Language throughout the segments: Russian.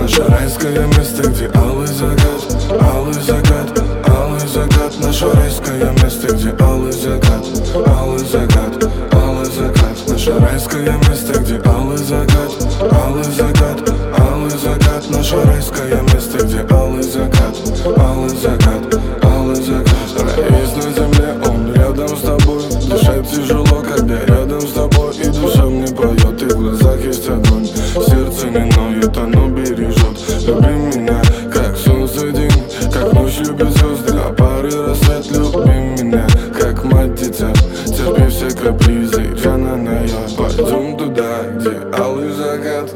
Наше райское место, где алый закат, алый закат, алый закат. Наше райское место, где алый закат, алый закат, алый закат. Наше райское место, где алый закат, алый закат, алый закат. Наше райское место, где алый закат, алый закат, алый закат. Рай есть на земле, он рядом с тобой. Дышать тяжело, когда рядом с тобой. И душа мне поет, и в глазах есть огонь. Сердце не ноет, оно бережет. Люби меня, как солнце день, как ночь любит звезды, а пары рассвет. Люби меня, как мать дитя, терпи все капризы, Джана Ная. Пойдем туда, где алый закат.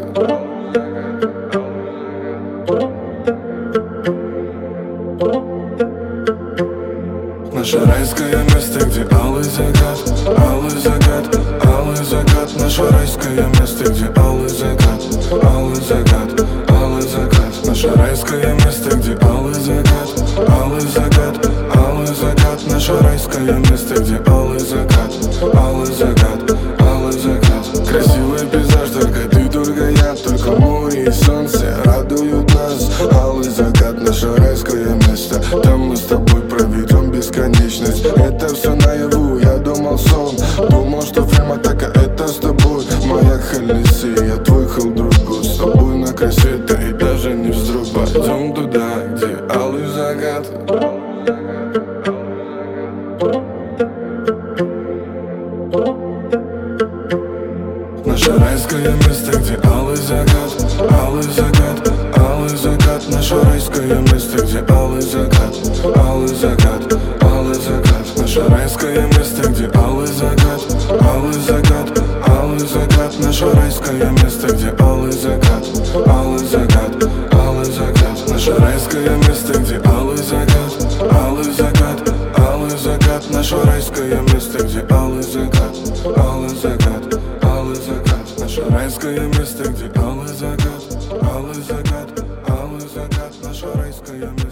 Наше райское место, где алый закат, алый закат, алый закат. Наше райское место, где алый закат, алый закат, алый закат. Наше райское место, где алый закат, алый закат, алый закат. Наше райское место, где алый закат, алый закат, алый закат. Красивый пейзаж, только я, только море и солнце радуют нас. Алый закат, наше райское место, там мы с тобой проведем бесконечность. Это все наяву, я думал сон, думал, что фильм атака это с тобой. Моя Халиси, я твой халдругу, с тобой на кассете и даже не вздрог. Пойдем туда, где алый закат. Наше райское место, где алый закат, алый закат, алый закат. Наше райское место, где алый закат, алый закат, алый закат. Наше райское место, где алый закат, алый закат, алый закат. Наше райское место, где алый закат, алый закат, алый закат. Наше райское место, где алый закат, алый закат, алый закат. Наше райское место, где алый закат, алый закат, алый закат. Наше райское место, где алый закат, алый закат, алый закат. Наше райское место.